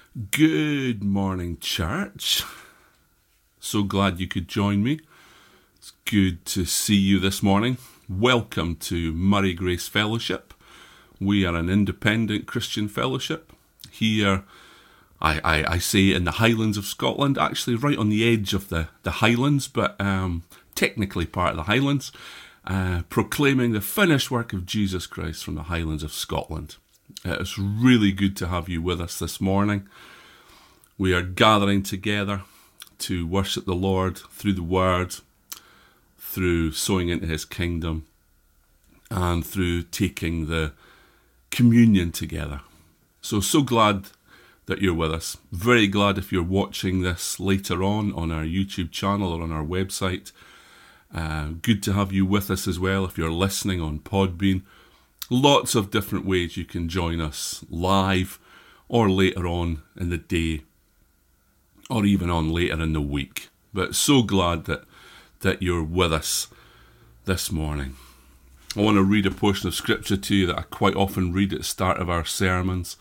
Good morning, church. So glad you could join me. It's good to see you this morning. Welcome to Murray Grace Fellowship. We are an independent Christian fellowship here, I say in the Highlands of Scotland, actually right on the edge of the Highlands, but technically part of the Highlands, proclaiming the finished work of Jesus Christ from the Highlands of Scotland. It's really good to have you with us this morning. We are gathering together to worship the Lord through the Word, through sowing into His kingdom, and through taking the communion together. So glad that you're with us. Very glad if you're watching this later on our YouTube channel or on our website. Good to have you with us as well if you're listening on Podbean. Lots of different ways you can join us live or later on in the day or even on later in the week. But so glad that you're with us this morning. I want to read a portion of scripture to you that I quite often read at the start of our services,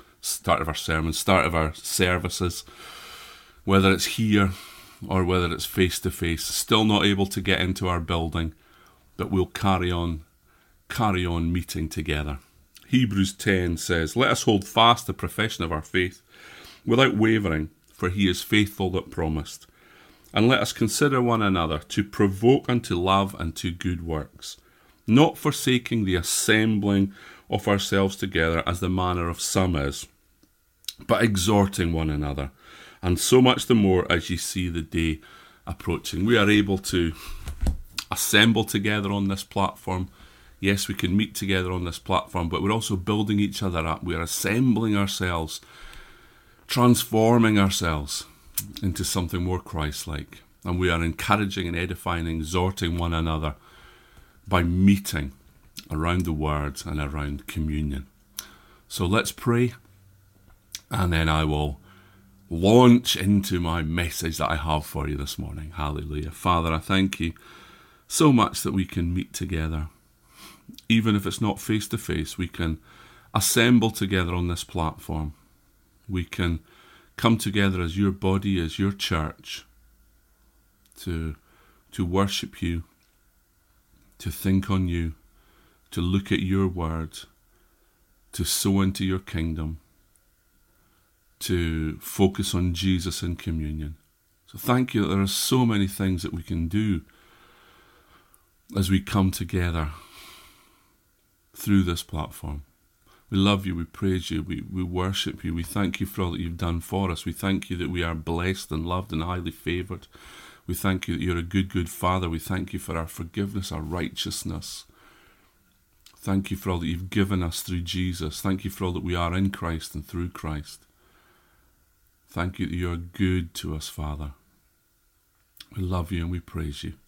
whether it's here or whether it's face to face. Still not able to get into our building, but we'll carry on meeting together. Hebrews 10 says, "Let us hold fast the profession of our faith without wavering, for he is faithful that promised. And let us consider one another to provoke unto love and to good works, not forsaking the assembling of ourselves together as the manner of some is, but exhorting one another, and so much the more as ye see the day approaching." We are able to assemble together on this platform. Yes, we can meet together on this platform, but we're also building each other up. We're assembling ourselves, transforming ourselves into something more Christ-like. And we are encouraging and edifying and exhorting one another by meeting around the Word and around communion. So let's pray, and then I will launch into my message that I have for you this morning. Hallelujah. Father, I thank you so much that we can meet together. Even if it's not face to face, we can assemble together on this platform. We can come together as your body, as your church, to worship you, to think on you, to look at your word, to sow into your kingdom, to focus on Jesus in communion. So thank you that there are so many things that we can do as we come together through this platform. We love you, we praise you, we worship you, we thank you for all that you've done for us. We thank you that we are blessed and loved and highly favoured. We thank you that you're a good Father. We thank you for our forgiveness, our righteousness. Thank you for all that you've given us through Jesus. Thank you for all that we are in Christ and through Christ. Thank you that you are good to us, Father. We love you and we praise you.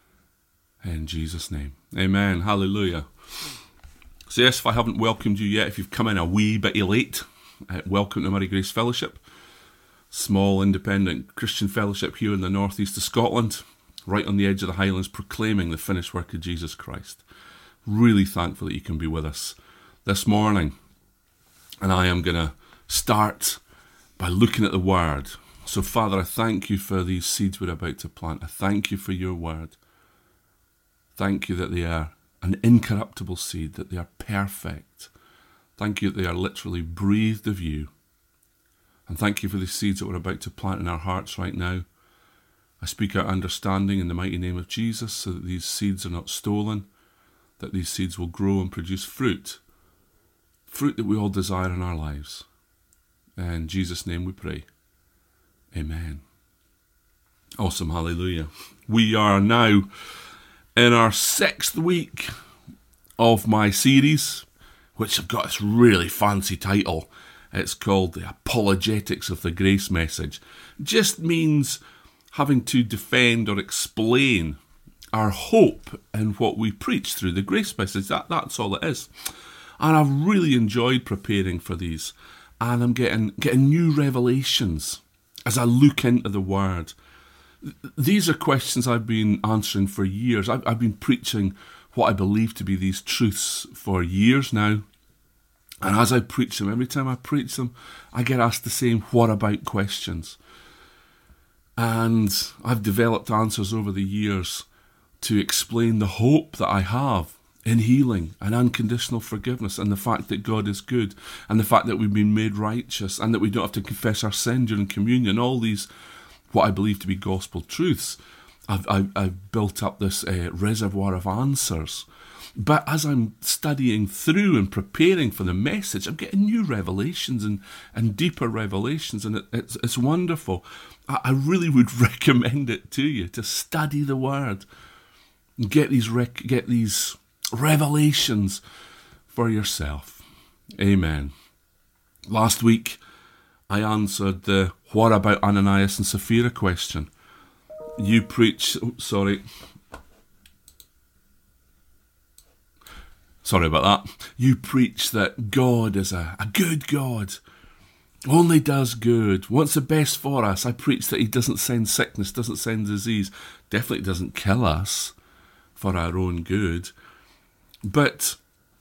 In Jesus' name, amen. Hallelujah. So yes, if I haven't welcomed you yet, if you've come in a wee bit late, welcome to Murray Grace Fellowship, small independent Christian fellowship here in the northeast of Scotland, right on the edge of the Highlands, proclaiming the finished work of Jesus Christ. Really thankful that you can be with us this morning. And I am going to start by looking at the Word. So Father, I thank you for these seeds we're about to plant. I thank you for your Word. Thank you that they are an incorruptible seed, that they are perfect. Thank you that they are literally breathed of you. And thank you for the seeds that we're about to plant in our hearts right now. I speak out understanding in the mighty name of Jesus so that these seeds are not stolen, that these seeds will grow and produce fruit that we all desire in our lives. In Jesus' name we pray. Amen. Awesome, hallelujah. We are now in our 6th week of my series, which I've got this really fancy title. It's called The Apologetics of the Grace Message. Just means having to defend or explain our hope in what we preach through the grace message. That's all it is. And I've really enjoyed preparing for these. And I'm getting new revelations as I look into the Word. These are questions I've been answering for years. I've been preaching what I believe to be these truths for years now. And as I preach them, every time I preach them, I get asked the same what about questions. And I've developed answers over the years to explain the hope that I have in healing and unconditional forgiveness, and the fact that God is good, and the fact that we've been made righteous, and that we don't have to confess our sin during communion. All these, what I believe to be gospel truths, I've built up this reservoir of answers. But as I'm studying through and preparing for the message, I'm getting new revelations and deeper revelations, and it's wonderful. I really would recommend it to you, to study the Word and get these revelations for yourself. Amen. Last week, I answered the what about Ananias and Sapphira question. You preach... Sorry about that. You preach that God is a good God. Only does good. Wants the best for us. I preach that he doesn't send sickness, doesn't send disease. Definitely doesn't kill us for our own good. But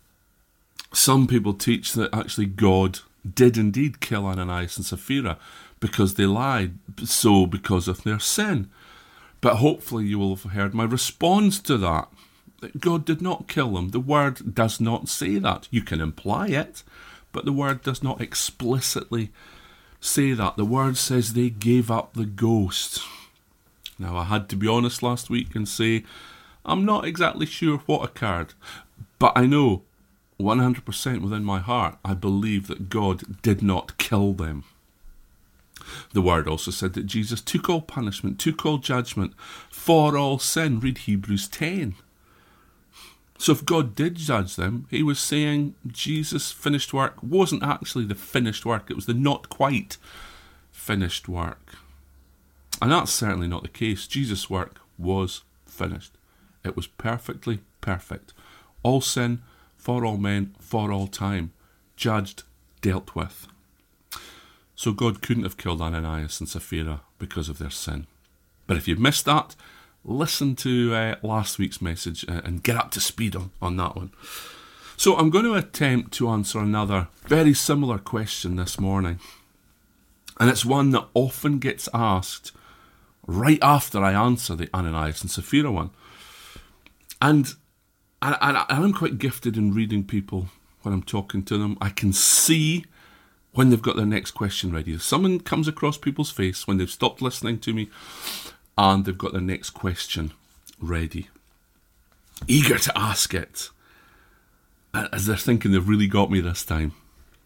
some people teach that actually God did indeed kill Ananias and Sapphira because they lied, so because of their sin. But hopefully you will have heard my response to that. That God did not kill them. The Word does not say that. You can imply it, but the Word does not explicitly say that. The Word says they gave up the ghost. Now, I had to be honest last week and say, I'm not exactly sure what occurred, but I know 100% within my heart, I believe that God did not kill them. The Word also said that Jesus took all punishment, took all judgment for all sin. Read Hebrews 10. So if God did judge them, he was saying Jesus' finished work wasn't actually the finished work. It was the not quite finished work. And that's certainly not the case. Jesus' work was finished. It was perfectly perfect. All sin, for all men, for all time. Judged, dealt with. So God couldn't have killed Ananias and Sapphira because of their sin. But if you've missed that, listen to last week's message and get up to speed on that one. So I'm going to attempt to answer another very similar question this morning. And it's one that often gets asked right after I answer the Ananias and Sapphira one. And I'm quite gifted in reading people when I'm talking to them. I can see when they've got their next question ready. If someone comes across people's face when they've stopped listening to me, and they've got their next question ready, eager to ask it, as they're thinking they've really got me this time.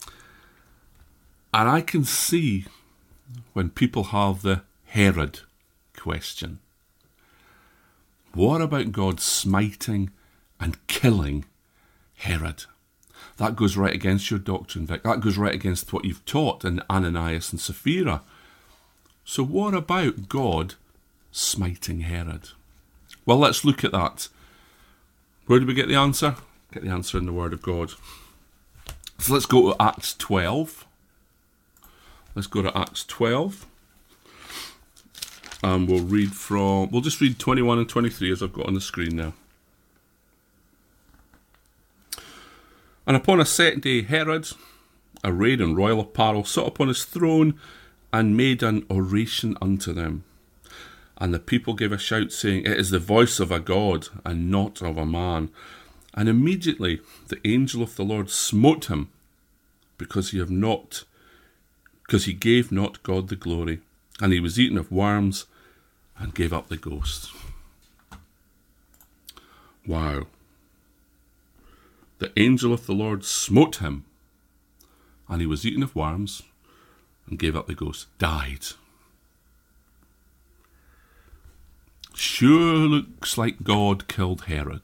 And I can see when people have the Herod question. What about God smiting and killing Herod? That goes right against your doctrine, Vic. That goes right against what you've taught in Ananias and Sapphira. So what about God smiting Herod? Well, let's look at that. Where do we get the answer? Get the answer in the Word of God. So let's go to Acts 12. Let's go to Acts 12. And we'll just read 21 and 23 as I've got on the screen now. And upon a set day, Herod, arrayed in royal apparel, sat upon his throne and made an oration unto them. And the people gave a shout, saying, It is the voice of a God, and not of a man. And immediately the angel of the Lord smote him, because he gave not God the glory. And he was eaten of worms, and gave up the ghost. Wow. The angel of the Lord smote him, and he was eaten of worms, and gave up the ghost. Died. Sure looks like God killed Herod.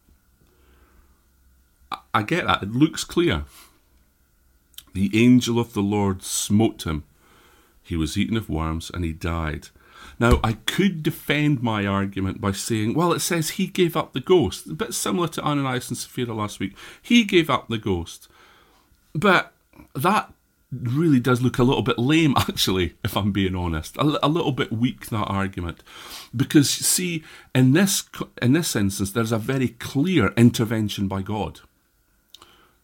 I get that. It looks clear. The angel of the Lord smote him. He was eaten of worms and he died. Now, I could defend my argument by saying, well, it says he gave up the ghost. A bit similar to Ananias and Sapphira last week. He gave up the ghost. But that really does look a little bit lame, actually, if I'm being honest. A little bit weak, that argument. Because, see, in this instance, there's a very clear intervention by God.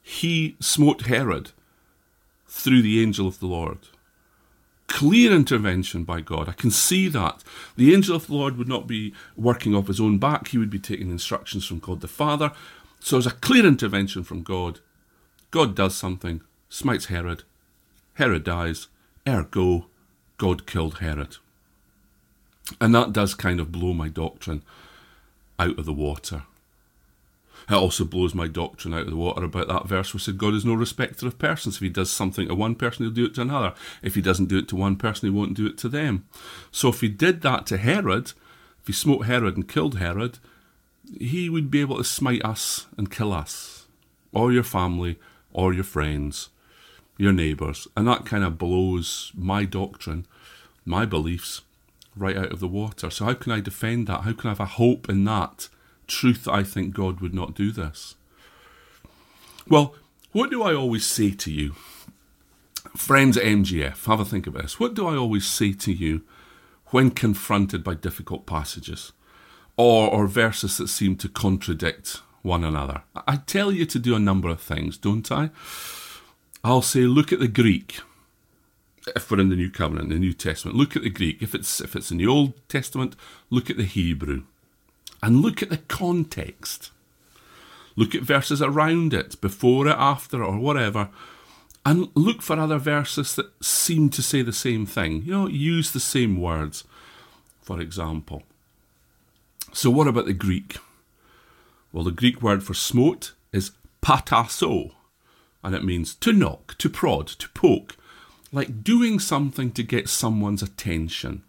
he smote Herod through the angel of the Lord. Clear intervention by God. I can see that. The angel of the Lord would not be working off his own back. He would be taking instructions from God the Father. So there's a clear intervention from God. God does something, smites Herod. Herod dies. Ergo, God killed Herod. And that does kind of blow my doctrine out of the water. It also blows my doctrine out of the water about that verse where it said God is no respecter of persons. If he does something to one person, he'll do it to another. If he doesn't do it to one person, he won't do it to them. So if he did that to Herod, if he smote Herod and killed Herod, he would be able to smite us and kill us, or your family, or your friends, your neighbours. And that kind of blows my doctrine, my beliefs, right out of the water. So how can I defend that? How can I have a hope in that truth that I think God would not do this? Well, what do I always say to you? Friends at MGF, have a think about this. What do I always say to you when confronted by difficult passages or verses that seem to contradict one another? I tell you to do a number of things, don't I? I'll say, look at the Greek. If we're in the New Covenant, the New Testament, look at the Greek. If it's in the Old Testament, look at the Hebrew. And look at the context. Look at verses around it, before it, after it, or whatever. And look for other verses that seem to say the same thing. You know, use the same words, for example. So what about the Greek? Well, the Greek word for smote is patasso. And it means to knock, to prod, to poke. Like doing something to get someone's attention.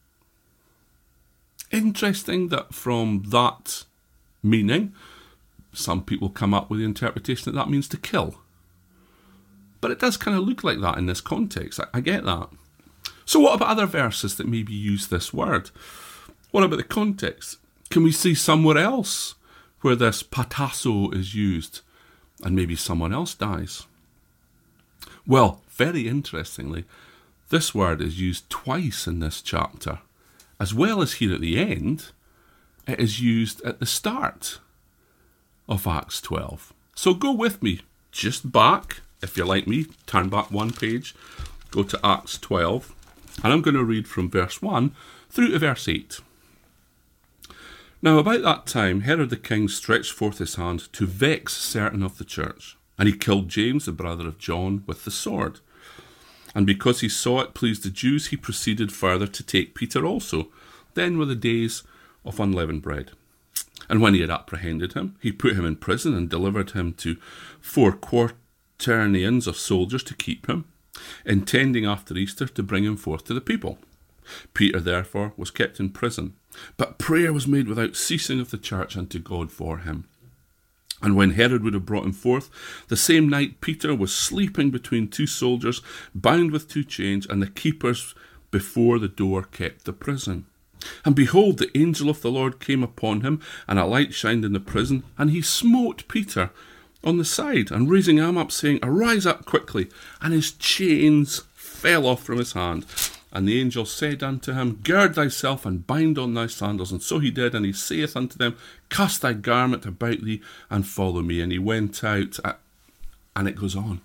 Interesting that from that meaning, some people come up with the interpretation that means to kill. But it does kind of look like that in this context. I get that. So what about other verses that maybe use this word? What about the context? Can we see somewhere else where this patasso is used and maybe someone else dies? Well, very interestingly, this word is used twice in this chapter. As well as here at the end, it is used at the start of Acts 12. So go with me just back, if you're like me, turn back one page, go to Acts 12, and I'm going to read from verse 1 through to verse 8. Now about that time, Herod the king stretched forth his hand to vex certain of the church, and he killed James, the brother of John, with the sword. And because he saw it pleased the Jews, he proceeded further to take Peter also. Then were the days of unleavened bread. And when he had apprehended him, he put him in prison and delivered him to 4 quaternions of soldiers to keep him, intending after Easter to bring him forth to the people. Peter therefore was kept in prison, but prayer was made without ceasing of the church unto God for him. And when Herod would have brought him forth, the same night Peter was sleeping between 2 soldiers, bound with 2 chains, and the keepers before the door kept the prison. And behold, the angel of the Lord came upon him, and a light shined in the prison, and he smote Peter on the side, and raising him up, saying, Arise up quickly. And his chains fell off from his hand. And the angel said unto him, Gird thyself, and bind on thy sandals. And so he did, and he saith unto them, Cast thy garment about thee, and follow me. And he went out, and it goes on.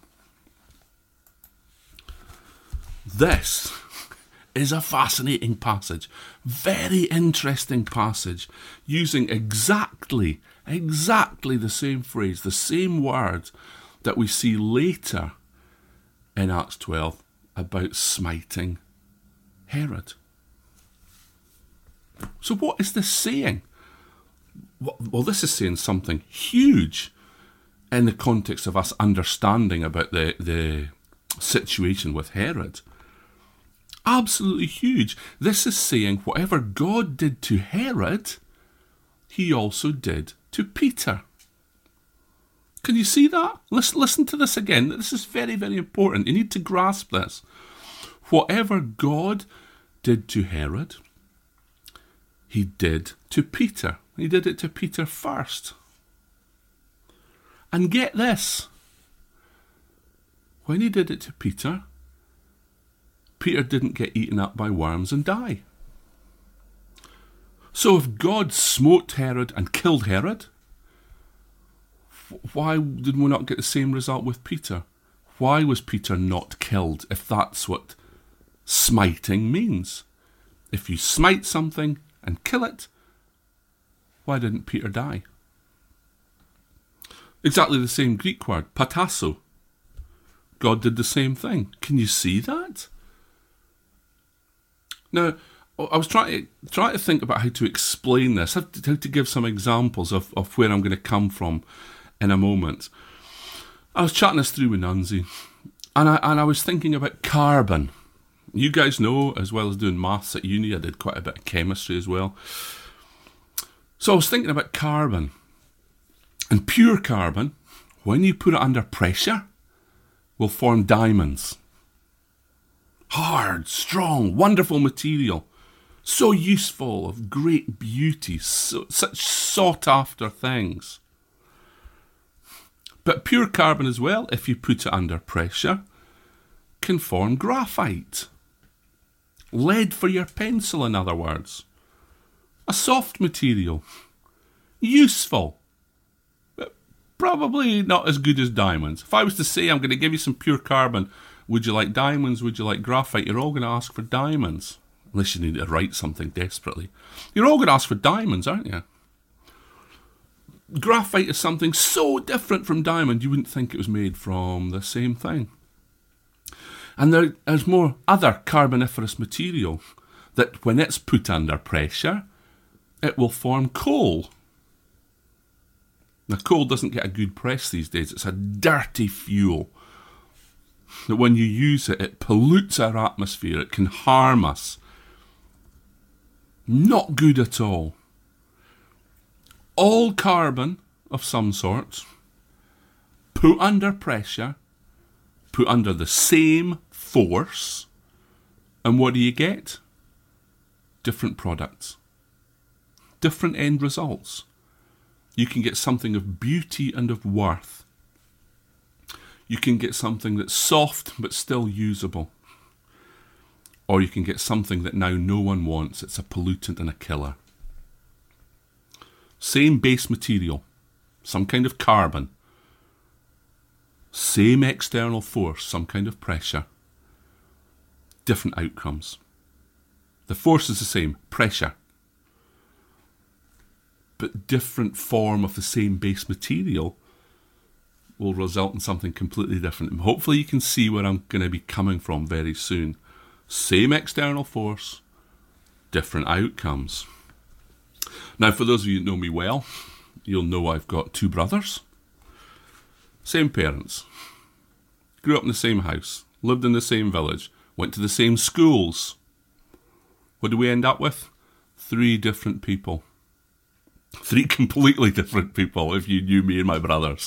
This is a fascinating passage, very interesting passage, using exactly the same phrase, the same word that we see later in Acts 12 about smiting Herod. So what is this saying? Well, this is saying something huge in the context of us understanding about the situation with Herod. Absolutely huge. This is saying whatever God did to Herod, he also did to Peter. Can you see that? Listen to this again. This is very, very important. You need to grasp this. Whatever God did to Herod, he did to Peter. He did it to Peter first. And get this. When he did it to Peter, Peter didn't get eaten up by worms and die. So if God smote Herod and killed Herod, Why did we not get the same result with Peter? Why was Peter not killed, if that's what smiting means? If you smite something and kill it, why didn't Peter die? Exactly the same Greek word, patasso. God did the same thing. Can you see that? Now, I was trying to think about how to explain this, how to give some examples of where I'm going to come from in a moment. I was chatting this through with Nunzi, and I was thinking about carbon. You guys know, as well as doing maths at uni, I did quite a bit of chemistry as well. So I was thinking about carbon. And pure carbon, when you put it under pressure, will form diamonds. Hard, strong, wonderful material. So useful, of great beauty, such sought after things. But pure carbon as well, if you put it under pressure, can form graphite. Lead for your pencil, in other words. A soft material. Useful. But probably not as good as diamonds. If I was to say I'm going to give you some pure carbon, would you like diamonds, would you like graphite? You're all going to ask for diamonds. Unless you need to write something desperately. You're all going to ask for diamonds, aren't you? Graphite is something so different from diamond, you wouldn't think it was made from the same thing. And there's more other carboniferous material that when it's put under pressure, it will form coal. Now, coal doesn't get a good press these days. It's a dirty fuel. That when you use it, it pollutes our atmosphere. It can harm us. Not good at all. All carbon of some sort, put under pressure, put under the same force, and what do you get? Different products. Different end results. You can get something of beauty and of worth. You can get something that's soft but still usable. Or you can get something that now no one wants. It's a pollutant and a killer. Same base material, some kind of carbon. Same external force, some kind of pressure. Different outcomes. The force is the same, pressure. But different form of the same base material will result in something completely different. And hopefully you can see where I'm going to be coming from very soon. Same external force, different outcomes. Now, for those of you who know me well, you'll know I've got two brothers. Same parents. Grew up in the same house. Lived in the same village. Went to the same schools. What do we end up with? 3 different people. 3 completely different people, if you knew me and my brothers.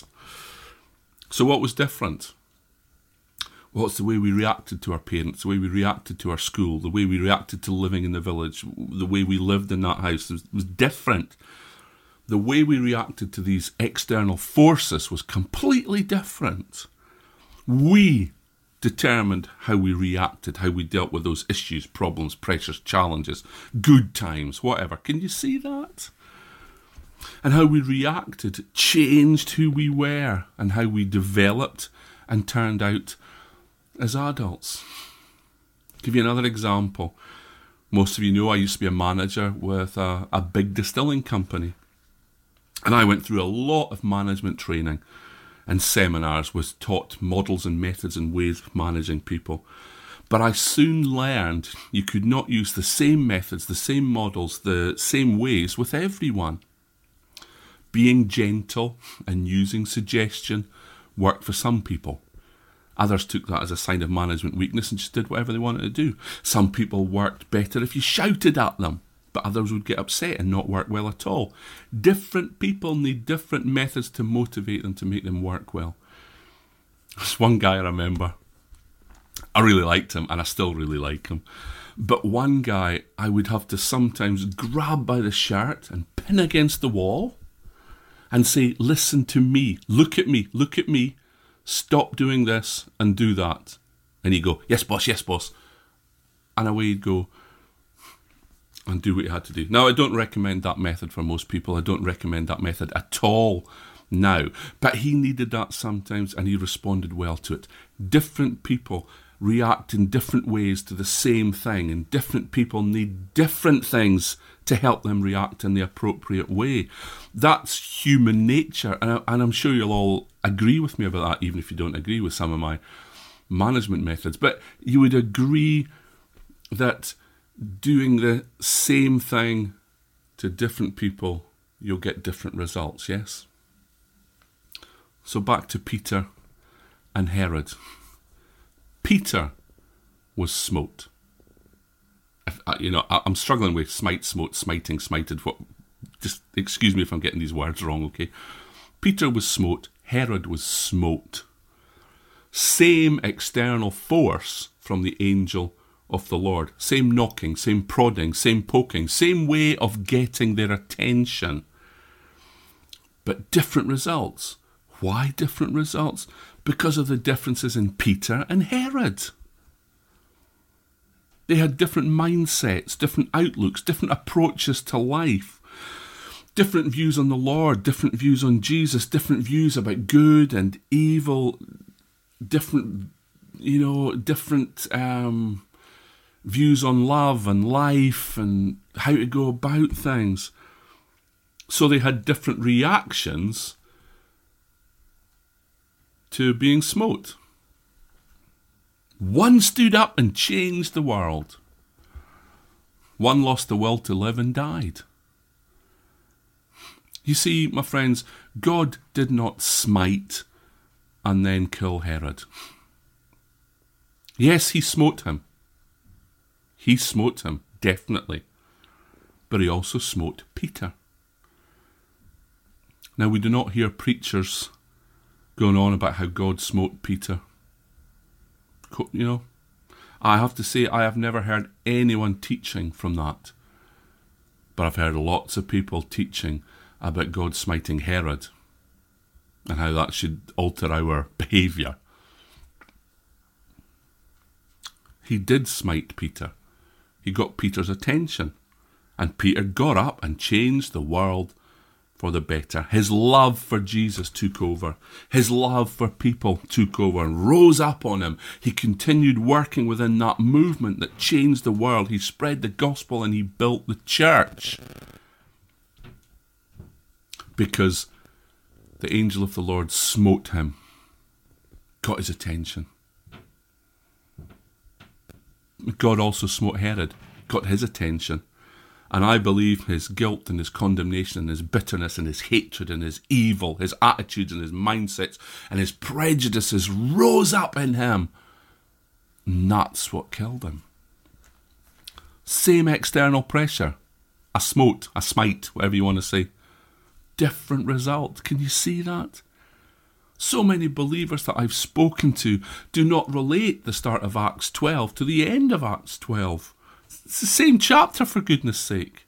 So what was different? Well, it's the way we reacted to our parents, the way we reacted to our school, the way we reacted to living in the village, the way we lived in that house was different. The way we reacted to these external forces was completely different. We determined how we reacted, how we dealt with those issues, problems, pressures, challenges, good times, whatever. Can you see that? And how we reacted changed who we were and how we developed and turned out as adults. Give you another example. Most of you know I used to be a manager with a big distilling company. And I went through a lot of management training and seminars, was taught models and methods and ways of managing people. But I soon learned you could not use the same methods, the same models, the same ways with everyone. Being gentle and using suggestion worked for some people. Others took that as a sign of management weakness and just did whatever they wanted to do. Some people worked better if you shouted at them, but others would get upset and not work well at all. Different people need different methods to motivate them, to make them work well. There's one guy I remember. I really liked him, and I still really like him. But one guy I would have to sometimes grab by the shirt and pin against the wall and say, listen to me, look at me, look at me. Stop doing this and do that. And he'd go, yes, boss, yes, boss. And away he'd go and do what he had to do. Now, I don't recommend that method for most people. I don't recommend that method at all now. But he needed that sometimes, and he responded well to it. Different people react in different ways to the same thing, and different people need different things to help them react in the appropriate way. That's human nature, and I'm sure you'll all agree with me about that, even if you don't agree with some of my management methods. But you would agree that doing the same thing to different people, you'll get different results, yes? So back to Peter and Herod. Peter was smote. I'm struggling with smite, smote, smiting, smited. Just excuse me if I'm getting these words wrong, okay? Peter was smote. Herod was smote. Same external force from the angel of the Lord. Same knocking, same prodding, same poking, same way of getting their attention. But different results. Why different results? Because of the differences in Peter and Herod. They had different mindsets, different outlooks, different approaches to life, different views on the Lord, different views on Jesus, different views about good and evil, different views on love and life and how to go about things. So they had different reactions to being smote. One stood up and changed the world. One lost the will to live and died. You see, my friends, God did not smite and then kill Herod. Yes, he smote him. He smote him, definitely. But he also smote Peter. Now, we do not hear preachers going on about how God smote Peter. I have to say, I have never heard anyone teaching from that. But I've heard lots of people teaching about God smiting Herod and how that should alter our behaviour. He did smite Peter. He got Peter's attention. And Peter got up and changed the world for the better. His love for Jesus took over. His love for people took over and rose up on him. He continued working within that movement that changed the world. He spread the gospel and he built the church. Because the angel of the Lord smote him, got his attention. God also smote Herod, got his attention. And I believe his guilt and his condemnation and his bitterness and his hatred and his evil, his attitudes and his mindsets and his prejudices rose up in him. And that's what killed him. Same external pressure. A smote, a smite, whatever you want to say. Different result. Can you see that? So many believers that I've spoken to do not relate the start of Acts 12 to the end of Acts 12. It's the same chapter, for goodness sake.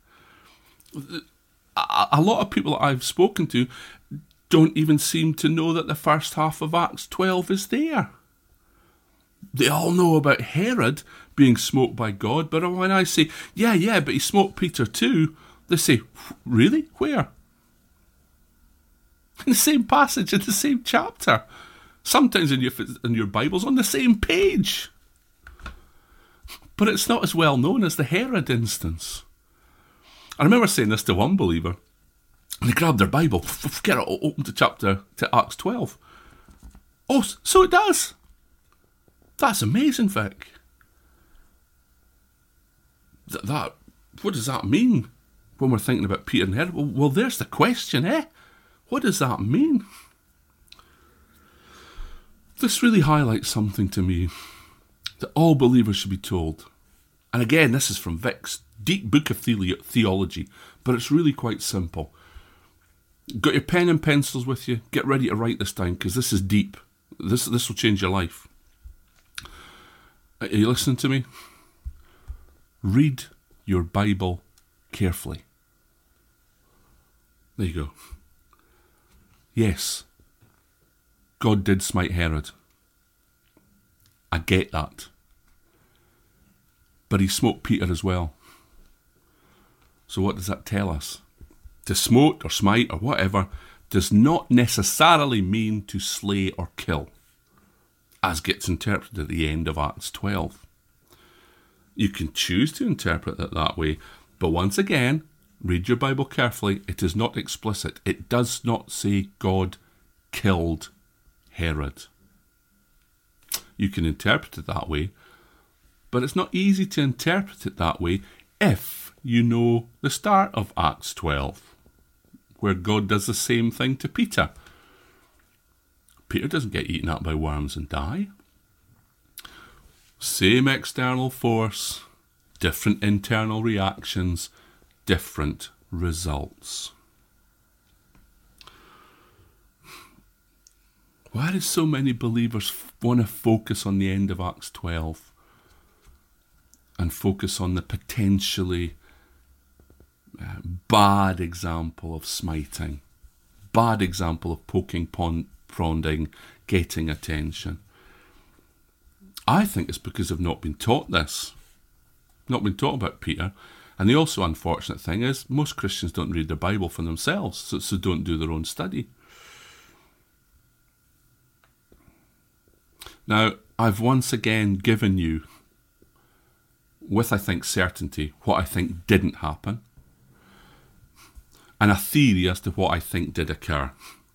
A lot of people that I've spoken to don't even seem to know that the first half of Acts 12 is there. They all know about Herod being smote by God, but when I say, yeah, but he smote Peter too, they say, really? Where? In the same passage, in the same chapter. Sometimes in your Bibles, on the same page. But it's not as well known as the Herod instance. I remember saying this to one believer. And they grabbed their Bible, get it, open to Acts 12. Oh, so it does. That's amazing, Vic. What does that mean when we're thinking about Peter and Herod? Well, there's the question, eh? What does that mean? This really highlights something to me that all believers should be told. And again, this is from Vic's deep book of theology, but it's really quite simple. Got your pen and pencils with you? Get ready to write this down, because this is deep. This will change your life. Are you listening to me? Read your Bible carefully. There you go. Yes, God did smite Herod. I get that. But he smote Peter as well. So what does that tell us? To smote or smite or whatever does not necessarily mean to slay or kill, as gets interpreted at the end of Acts 12. You can choose to interpret it that way, but once again, read your Bible carefully. It is not explicit. It does not say God killed Herod. You can interpret it that way, but it's not easy to interpret it that way if you know the start of Acts 12, where God does the same thing to Peter. Peter doesn't get eaten up by worms and die. Same external force, different internal reactions, different results. Why do so many believers want to focus on the end of Acts 12 and focus on the potentially bad example of smiting, bad example of poking, prodding, getting attention? I think it's because they've not been taught this, not been taught about Peter. And the also unfortunate thing is most Christians don't read their Bible for themselves, so don't do their own study. Now, I've once again given you, with I think certainty, what I think didn't happen, and a theory as to what I think did occur.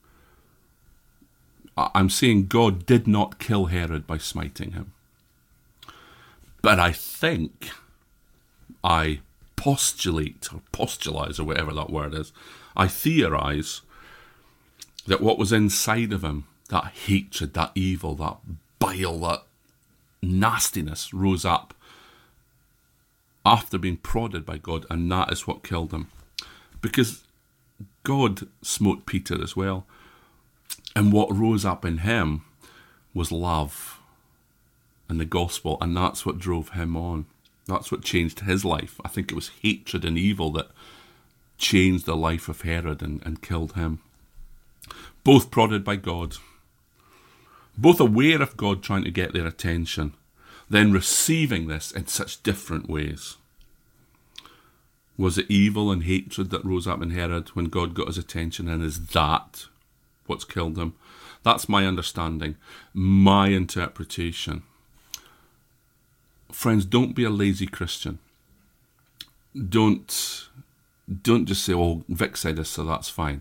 I'm saying God did not kill Herod by smiting him. But I think, I postulate, or postulize, or whatever that word is, I theorize that what was inside of him, that hatred, that evil, that bile, that nastiness rose up after being prodded by God, and that is what killed him. Because God smote Peter as well, and what rose up in him was love and the gospel, and that's what drove him on. That's what changed his life. I think it was hatred and evil that changed the life of Herod and killed him. Both prodded by God, both aware of God trying to get their attention, then receiving this in such different ways. Was it evil and hatred that rose up in Herod when God got his attention, and is that what's killed him? That's my understanding, my interpretation. Friends, don't be a lazy Christian. Don't just say, oh, Vic said this, so that's fine.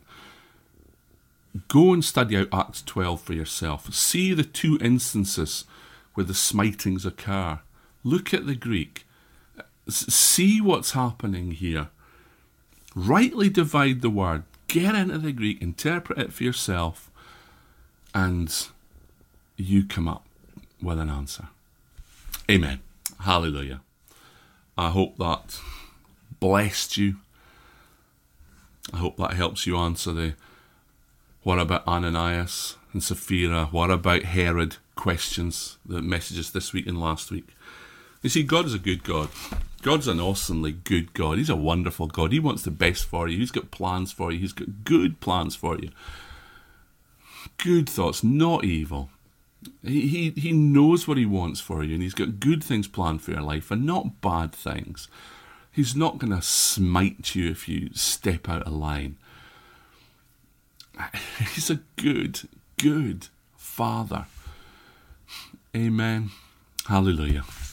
Go and study out Acts 12 for yourself. See the two instances where the smitings occur. Look at the Greek. See what's happening here. Rightly divide the word. Get into the Greek, interpret it for yourself, and you come up with an answer. Amen. Hallelujah. I hope that blessed you. I hope that helps you answer the what about Ananias and Sapphira, what about Herod questions, the messages this week and last week. You see, God is a good God. God's an awesomely good God. He's a wonderful God. He wants the best for you. He's got plans for you. He's got good plans for you. Good thoughts, not evil. He knows what he wants for you, and he's got good things planned for your life and not bad things. He's not going to smite you if you step out of line. He's a good, good Father. Amen. Hallelujah.